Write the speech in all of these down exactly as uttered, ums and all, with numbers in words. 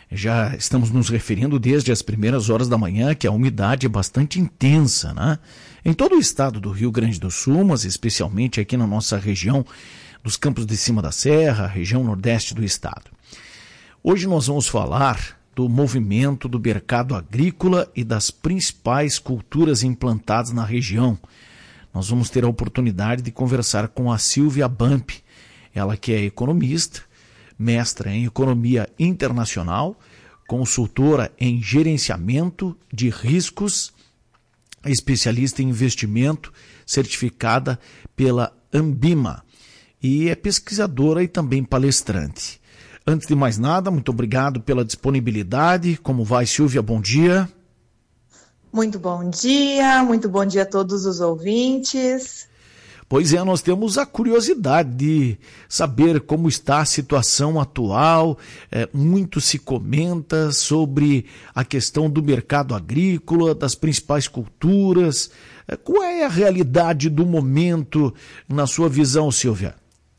Já estamos nos referindo desde as primeiras horas da manhã que a umidade é bastante intensa, né? Em todo o estado do Rio Grande do Sul, mas especialmente aqui na nossa região dos Campos de Cima da Serra, região nordeste do estado. Hoje nós vamos falar do movimento do mercado agrícola e das principais culturas implantadas na região. Nós vamos ter a oportunidade de conversar com a Silvia Bamp, ela que é economista, mestra em economia internacional, consultora em gerenciamento de riscos, especialista em investimento, certificada pela Ambima e é pesquisadora e também palestrante. Antes de mais nada, muito obrigado pela disponibilidade. Como vai, Silvia? Bom dia. Muito bom dia, muito bom dia a todos os ouvintes. Pois é, nós temos a curiosidade de saber como está a situação atual. É, muito se comenta sobre a questão do mercado agrícola, das principais culturas. É, qual é a realidade do momento na sua visão, Silvia?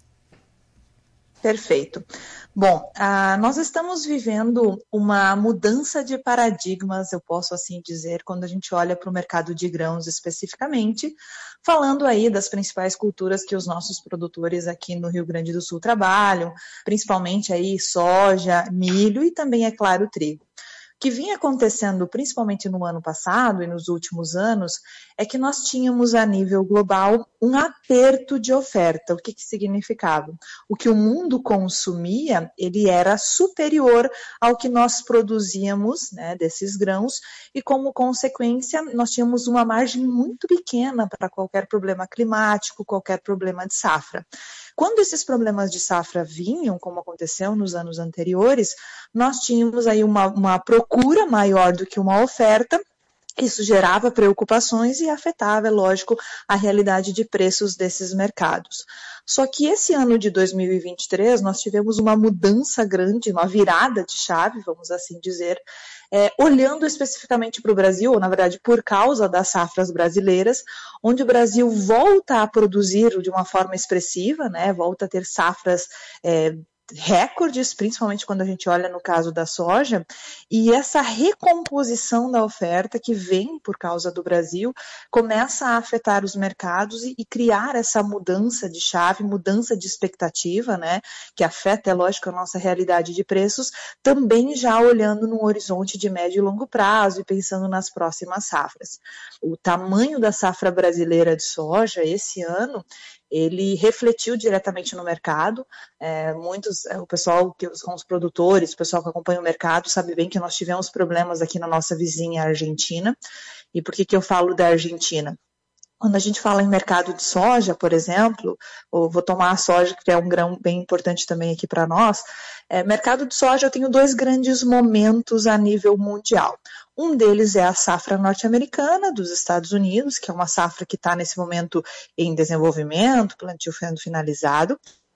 Perfeito. Bom, ah, nós estamos vivendo uma mudança de paradigmas, eu posso assim dizer, quando a gente olha para o mercado de grãos especificamente, falando aí das principais culturas que os nossos produtores aqui no Rio Grande do Sul trabalham, principalmente aí soja, milho e também, é claro, trigo. O que vinha acontecendo principalmente no ano passado e nos últimos anos é que nós tínhamos a nível global um aperto de oferta. O que que significava? O que o mundo consumia, ele era superior ao que nós produzíamos, né, desses grãos, e como consequência nós tínhamos uma margem muito pequena para qualquer problema climático, qualquer problema de safra. Quando esses problemas de safra vinham, como aconteceu nos anos anteriores, nós tínhamos aí uma, uma procura maior do que uma oferta. Isso gerava preocupações e afetava, é lógico, a realidade de preços desses mercados. Só que esse ano de dois mil e vinte e três nós tivemos uma mudança grande, uma virada de chave, vamos assim dizer, é, olhando especificamente para o Brasil, ou na verdade por causa das safras brasileiras, onde o Brasil volta a produzir de uma forma expressiva, né, volta a ter safras é, recordes, principalmente quando a gente olha no caso da soja, e essa recomposição da oferta que vem por causa do Brasil começa a afetar os mercados e, e criar essa mudança de chave, mudança de expectativa, né, que afeta, é lógico, a nossa realidade de preços, também já olhando num horizonte de médio e longo prazo e pensando nas próximas safras. O tamanho da safra brasileira de soja esse ano, ele refletiu diretamente no mercado. É, muitos, o pessoal que são os produtores, o pessoal que acompanha o mercado sabe bem que nós tivemos problemas aqui na nossa vizinha Argentina. E por que que eu falo da Argentina? Quando a gente fala em mercado de soja, por exemplo, ou vou tomar a soja, que é um grão bem importante também aqui para nós, é, mercado de soja eu tenho dois grandes momentos a nível mundial. Um deles é a safra norte-americana dos Estados Unidos, que é uma safra que está nesse momento em desenvolvimento, plantio sendo finalizado,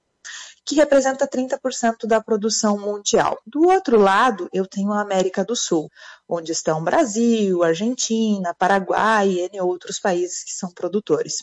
que representa trinta por cento da produção mundial. Do outro lado, eu tenho a América do Sul, onde estão Brasil, Argentina, Paraguai e N outros países que são produtores.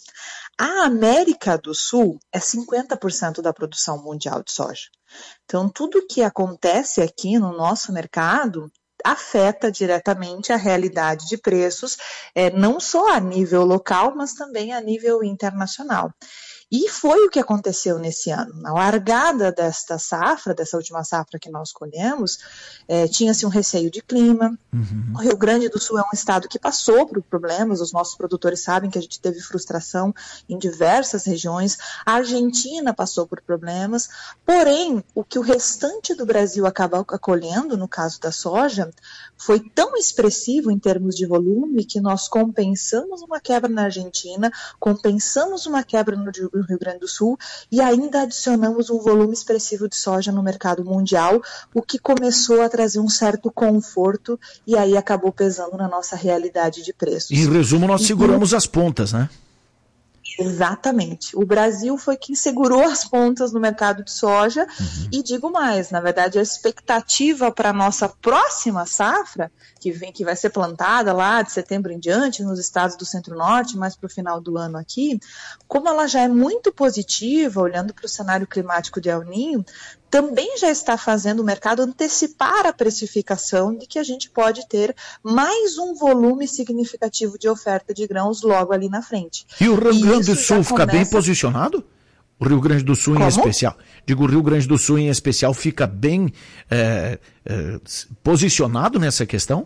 A América do Sul é cinquenta por cento da produção mundial de soja. Então, tudo que acontece aqui no nosso mercado afeta diretamente a realidade de preços, é, não só a nível local, mas também a nível internacional. E foi o que aconteceu nesse ano. Na largada desta safra, dessa última safra que nós colhemos, é, tinha-se um receio de clima. Uhum. O Rio Grande do Sul é um estado que passou por problemas, os nossos produtores sabem que a gente teve frustração em diversas regiões. A Argentina passou por problemas, porém, o que o restante do Brasil acabou acolhendo, no caso da soja, foi tão expressivo em termos de volume que nós compensamos uma quebra na Argentina, compensamos uma quebra no Rio Grande do Sul e ainda adicionamos um volume expressivo de soja no mercado mundial, o que começou a trazer um certo conforto e aí acabou pesando na nossa realidade de preços. Em resumo, nós seguramos e... as pontas, né? Exatamente. O Brasil foi quem segurou as pontas no mercado de soja uhum. e digo mais, na verdade a expectativa para a nossa próxima safra, que, vem, que vai ser plantada lá de setembro em diante nos estados do Centro-Norte, mais para o final do ano aqui, como ela já é muito positiva, olhando para o cenário climático de El Niño, também já está fazendo o mercado antecipar a precificação de que a gente pode ter mais um volume significativo de oferta de grãos logo ali na frente. E o Rio Grande do Sul fica começa... bem posicionado? O Rio Grande do Sul Como? em especial. Digo, o Rio Grande do Sul em especial fica bem é, é, posicionado nessa questão?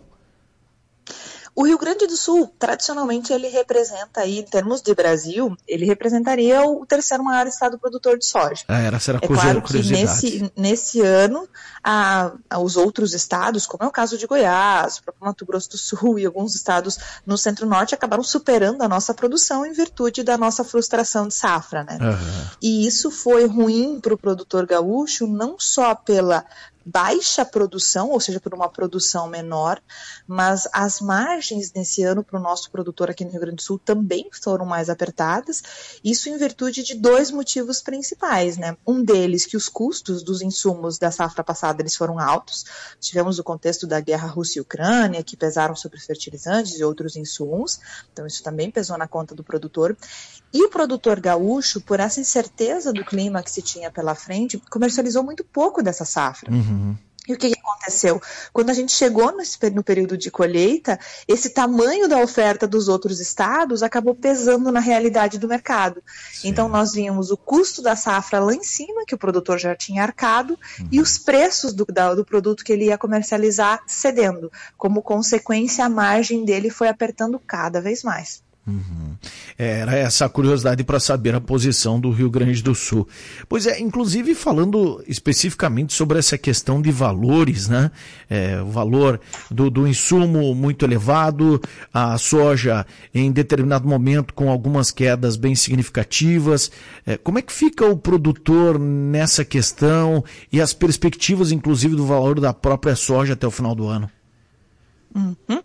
O Rio Grande do Sul, tradicionalmente, ele representa aí, em termos de Brasil, ele representaria o terceiro maior estado produtor de soja. Ah, era, era é claro que nesse, nesse ano, a, a, os outros estados, como é o caso de Goiás, o próprio Mato Grosso do Sul e alguns estados no centro-norte, acabaram superando a nossa produção em virtude da nossa frustração de safra, né? Uhum. E isso foi ruim para o produtor gaúcho, não só pela baixa produção, ou seja, por uma produção menor, mas as margens nesse ano para o nosso produtor aqui no Rio Grande do Sul também foram mais apertadas, isso em virtude de dois motivos principais, né? Um deles, que os custos dos insumos da safra passada eles foram altos, tivemos o contexto da guerra Rússia e Ucrânia, que pesaram sobre os fertilizantes e outros insumos, então isso também pesou na conta do produtor, e o produtor gaúcho, por essa incerteza do clima que se tinha pela frente, comercializou muito pouco dessa safra. Uhum. E o que, que aconteceu? Quando a gente chegou nesse, no período de colheita, esse tamanho da oferta dos outros estados acabou pesando na realidade do mercado. Sim. Então nós vimos o custo da safra lá em cima, que o produtor já tinha arcado, uhum. e os preços do, da, do produto que ele ia comercializar cedendo. Como consequência, a margem dele foi apertando cada vez mais. Uhum. Era essa a curiosidade para saber a posição do Rio Grande do Sul. Pois é, inclusive falando especificamente sobre essa questão de valores, né? É, o valor do, do insumo muito elevado, a soja em determinado momento com algumas quedas bem significativas. É, como é que fica o produtor nessa questão e as perspectivas, inclusive, do valor da própria soja até o final do ano? Uhum.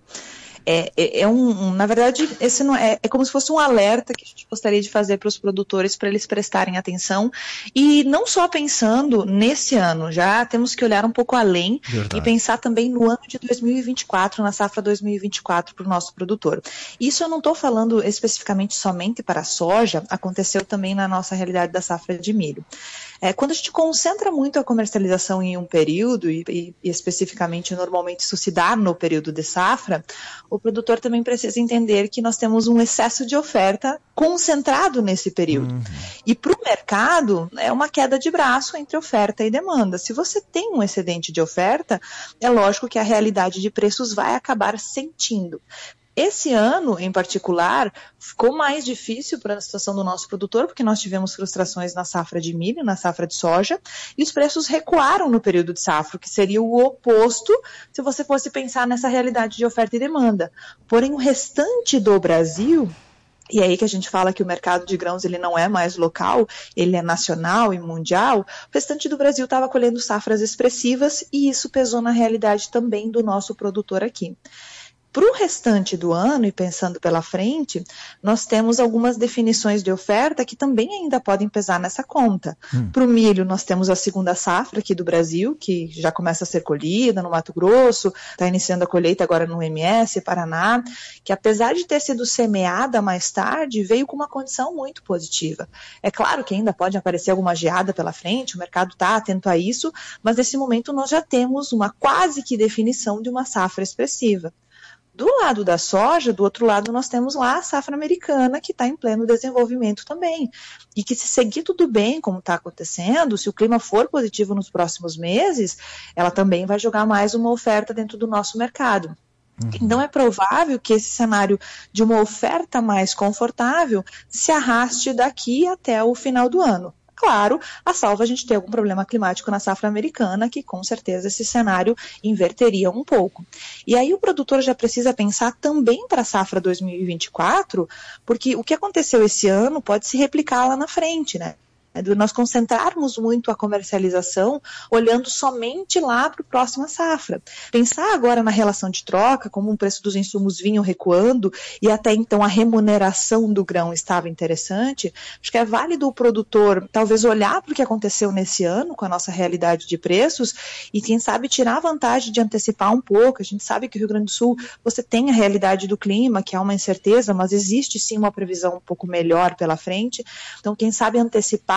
É, é, é um, um, na verdade, esse não é, é como se fosse um alerta que a gente gostaria de fazer para os produtores, para eles prestarem atenção, e não só pensando nesse ano, já temos que olhar um pouco além. Verdade. E pensar também no ano de dois mil e vinte e quatro, na safra dois mil e vinte e quatro para o nosso produtor. Isso eu não estou falando especificamente somente para a soja, aconteceu também na nossa realidade da safra de milho. É, quando a gente concentra muito a comercialização em um período, e, e, e especificamente normalmente isso se dá no período de safra, o produtor também precisa entender que nós temos um excesso de oferta concentrado nesse período. Uhum. E para o mercado é uma queda de braço entre oferta e demanda. Se você tem um excedente de oferta, é lógico que a realidade de preços vai acabar sentindo. Esse ano, em particular, ficou mais difícil para a situação do nosso produtor, porque nós tivemos frustrações na safra de milho, na safra de soja, e os preços recuaram no período de safra, que seria o oposto se você fosse pensar nessa realidade de oferta e demanda. Porém, o restante do Brasil, e é aí que a gente fala que o mercado de grãos ele não é mais local, ele é nacional e mundial, o restante do Brasil estava colhendo safras expressivas, e isso pesou na realidade também do nosso produtor aqui. Para o restante do ano, e pensando pela frente, nós temos algumas definições de oferta que também ainda podem pesar nessa conta. Hum. Para o milho, nós temos a segunda safra aqui do Brasil, que já começa a ser colhida no Mato Grosso, está iniciando a colheita agora no M S, Paraná, que apesar de ter sido semeada mais tarde, veio com uma condição muito positiva. É claro que ainda pode aparecer alguma geada pela frente, o mercado está atento a isso, mas nesse momento nós já temos uma quase que definição de uma safra expressiva. Do lado da soja, do outro lado, nós temos lá a safra americana, que está em pleno desenvolvimento também. E que se seguir tudo bem, como está acontecendo, se o clima for positivo nos próximos meses, ela também vai jogar mais uma oferta dentro do nosso mercado. Uhum. Então é provável que esse cenário de uma oferta mais confortável se arraste daqui até o final do ano. Claro, a salvo a gente ter algum problema climático na safra americana, que com certeza esse cenário inverteria um pouco. E aí o produtor já precisa pensar também para a safra dois mil e vinte e quatro, porque o que aconteceu esse ano pode se replicar lá na frente, né? É de nós concentrarmos muito a comercialização olhando somente lá para a próxima safra. Pensar agora na relação de troca, como o preço dos insumos vinham recuando e até então a remuneração do grão estava interessante, acho que é válido o produtor talvez olhar para o que aconteceu nesse ano com a nossa realidade de preços e quem sabe tirar a vantagem de antecipar um pouco. A gente sabe que o Rio Grande do Sul você tem a realidade do clima, que é uma incerteza, mas existe sim uma previsão um pouco melhor pela frente. Então quem sabe antecipar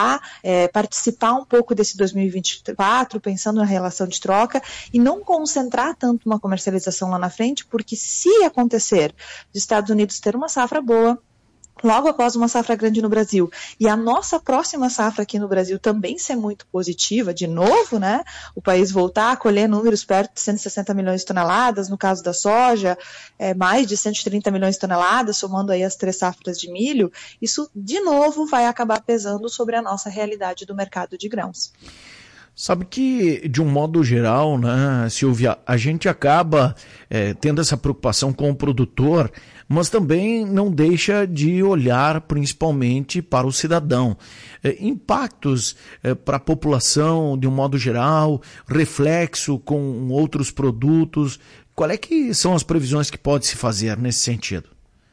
tentar é, participar um pouco desse dois mil e vinte e quatro, pensando na relação de troca, e não concentrar tanto uma comercialização lá na frente, porque se acontecer dos Estados Unidos ter uma safra boa, logo após uma safra grande no Brasil, e a nossa próxima safra aqui no Brasil também ser muito positiva, de novo, né, o país voltar a colher números perto de cento e sessenta milhões de toneladas, no caso da soja, é, mais de cento e trinta milhões de toneladas, somando aí as três safras de milho, isso de novo vai acabar pesando sobre a nossa realidade do mercado de grãos. Sabe que, de um modo geral, né, Silvia, a gente acaba é, tendo essa preocupação com o produtor, mas também não deixa de olhar principalmente para o cidadão. É, impactos é, para a população, de um modo geral, reflexo com outros produtos. Qual é que são as previsões que pode se fazer nesse sentido?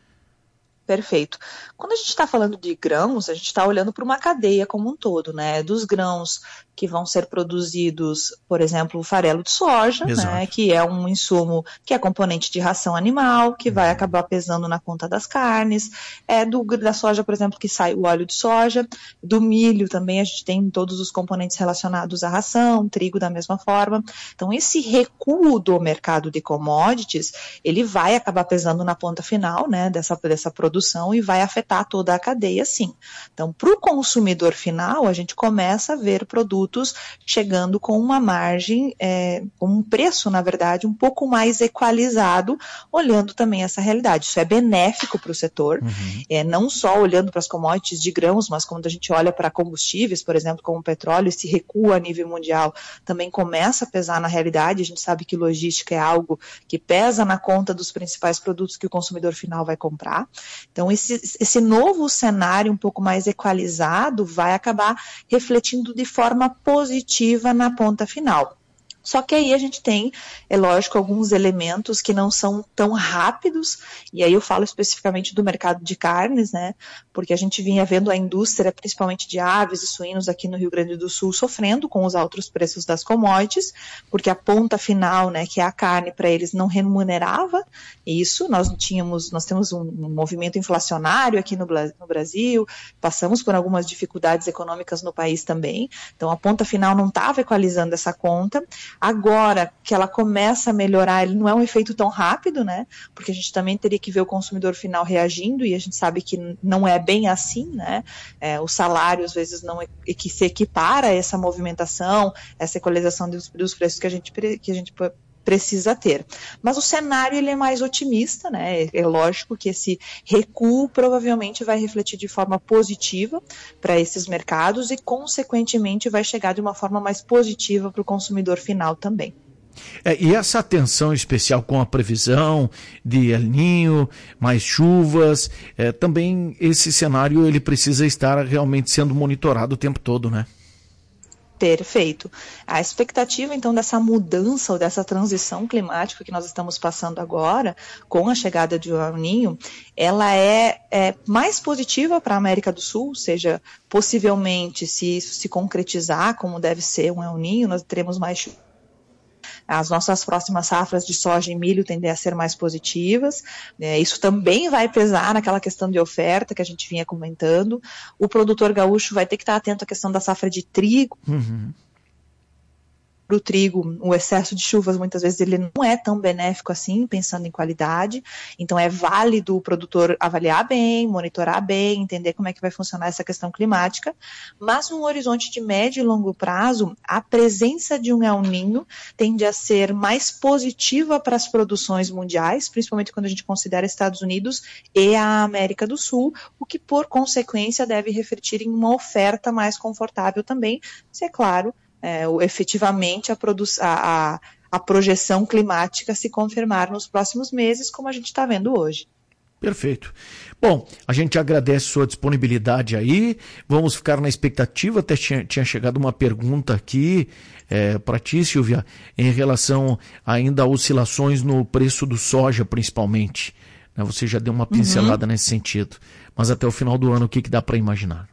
Perfeito. Quando a gente está falando de grãos, a gente está olhando para uma cadeia como um todo, né? Dos grãos que vão ser produzidos, por exemplo, o farelo de soja, né? Que é um insumo que é componente de ração animal, que vai acabar pesando na conta das carnes. É do, da soja, por exemplo, que sai o óleo de soja. Do milho também a gente tem todos os componentes relacionados à ração, trigo da mesma forma. Então, esse recuo do mercado de commodities, ele vai acabar pesando na ponta final, né? Dessa, dessa produção e vai afetar toda a cadeia, sim. Então, para o consumidor final, a gente começa a ver produtos chegando com uma margem, é, com um preço, na verdade, um pouco mais equalizado, olhando também essa realidade. Isso é benéfico para o setor, uhum. é, não só olhando para as commodities de grãos, mas quando a gente olha para combustíveis, por exemplo, como o petróleo, esse recuo a nível mundial também começa a pesar na realidade. A gente sabe que logística é algo que pesa na conta dos principais produtos que o consumidor final vai comprar. Então, esse, esse novo cenário um pouco mais equalizado vai acabar refletindo de forma positiva na ponta final. Só que aí a gente tem, é lógico, alguns elementos que não são tão rápidos, e aí eu falo especificamente do mercado de carnes, né, porque a gente vinha vendo a indústria, principalmente de aves e suínos aqui no Rio Grande do Sul, sofrendo com os altos preços das commodities, porque a ponta final, né, que é a carne, para eles não remunerava isso. Nós tínhamos, nós temos um, um movimento inflacionário aqui no, no Brasil, passamos por algumas dificuldades econômicas no país também, então a ponta final não estava equalizando essa conta. Agora que ela começa a melhorar, ele não é um efeito tão rápido, né? Porque a gente também teria que ver o consumidor final reagindo, e a gente sabe que não é bem assim, né? É, o salário às vezes não é, que se equipara a essa movimentação, essa equalização dos, dos preços que a gente, que a gente precisa ter. Mas o cenário ele é mais otimista, né? É lógico que esse recuo provavelmente vai refletir de forma positiva para esses mercados e, consequentemente, vai chegar de uma forma mais positiva para o consumidor final também. É, e essa atenção especial com a previsão de El Niño, mais chuvas, é, também esse cenário ele precisa estar realmente sendo monitorado o tempo todo, né? Perfeito. A expectativa, então, dessa mudança ou dessa transição climática que nós estamos passando agora, com a chegada de El Niño, ela é, é mais positiva para a América do Sul, ou seja, possivelmente, se isso se concretizar como deve ser um El Niño, nós teremos mais chuva. As nossas próximas safras de soja e milho tendem a ser mais positivas, né? Isso também vai pesar naquela questão de oferta que a gente vinha comentando. O produtor gaúcho vai ter que estar atento à questão da safra de trigo. Uhum. Para o trigo, o excesso de chuvas muitas vezes ele não é tão benéfico assim, pensando em qualidade, então é válido o produtor avaliar bem, monitorar bem, entender como é que vai funcionar essa questão climática, mas num horizonte de médio e longo prazo, a presença de um El Niño tende a ser mais positiva para as produções mundiais, principalmente quando a gente considera Estados Unidos e a América do Sul, o que por consequência deve refletir em uma oferta mais confortável também, se é claro, É, efetivamente a, a, a projeção climática se confirmar nos próximos meses, como a gente está vendo hoje. Perfeito. Bom, a gente agradece sua disponibilidade aí, vamos ficar na expectativa. Até tinha, tinha chegado uma pergunta aqui é, para ti, Silvia, em relação ainda a oscilações no preço do soja, principalmente. Né, você já deu uma pincelada uhum. nesse sentido, mas até o final do ano, o que, que dá para imaginar?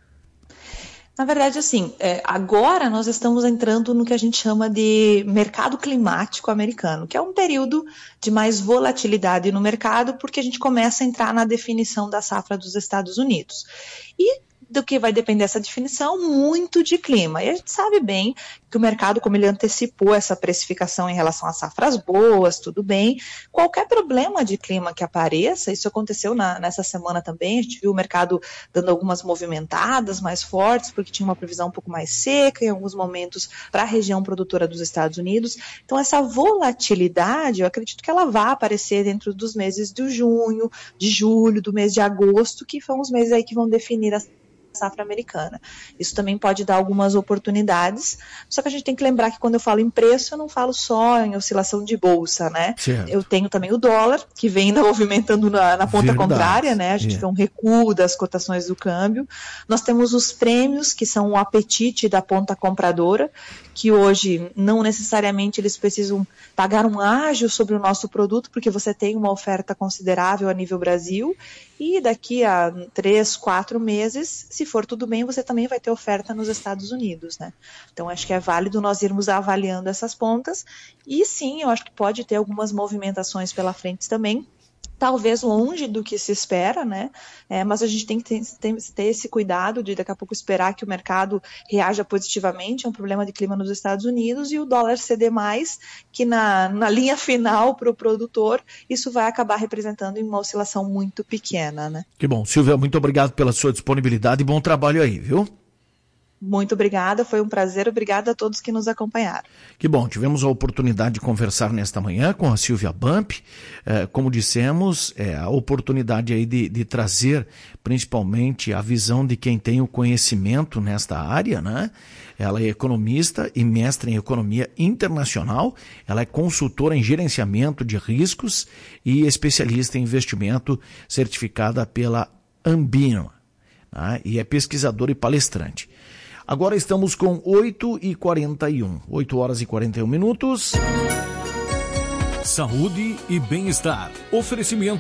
Na verdade, assim, é, agora nós estamos entrando no que a gente chama de mercado climático americano, que é um período de mais volatilidade no mercado, porque a gente começa a entrar na definição da safra dos Estados Unidos. E Do que vai depender essa definição? Muito de clima. E a gente sabe bem que o mercado, como ele antecipou essa precificação em relação a safras boas, tudo bem. Qualquer problema de clima que apareça, isso aconteceu na, nessa semana também, a gente viu o mercado dando algumas movimentadas mais fortes, porque tinha uma previsão um pouco mais seca em alguns momentos para a região produtora dos Estados Unidos. Então, essa volatilidade, eu acredito que ela vai aparecer dentro dos meses de junho, de julho, do mês de agosto, que são os meses aí que vão definir a safra americana. Isso também pode dar algumas oportunidades, só que a gente tem que lembrar que quando eu falo em preço, eu não falo só em oscilação de bolsa, né? Certo. Eu tenho também o dólar, que vem ainda movimentando na, na ponta Verdade. contrária, né? A gente É. vê um recuo das cotações do câmbio. Nós temos os prêmios, que são o apetite da ponta compradora, que hoje não necessariamente eles precisam pagar um ágio sobre o nosso produto, porque você tem uma oferta considerável a nível Brasil, e daqui a três, quatro meses, se for tudo bem, você também vai ter oferta nos Estados Unidos, né? Então, acho que é válido nós irmos avaliando essas pontas, e sim, eu acho que pode ter algumas movimentações pela frente também, talvez longe do que se espera, né? É, mas a gente tem que ter, tem, ter esse cuidado de daqui a pouco esperar que o mercado reaja positivamente a um problema de clima nos Estados Unidos e o dólar ceder mais, que na, na linha final para o produtor, isso vai acabar representando em uma oscilação muito pequena, né? Que bom. Silvia, muito obrigado pela sua disponibilidade e bom trabalho aí, viu? Muito obrigada, foi um prazer, obrigada a todos que nos acompanharam. Que bom, tivemos a oportunidade de conversar nesta manhã com a Silvia Bump, eh, como dissemos, é a oportunidade aí de, de trazer principalmente a visão de quem tem o conhecimento nesta área, né? Ela é economista e mestre em economia internacional, ela é consultora em gerenciamento de riscos e especialista em investimento certificada pela Ambima, né? E é pesquisadora e palestrante. Agora estamos com oito e quarenta e um, oito horas e quarenta e um minutos. Saúde e bem-estar. Oferecimento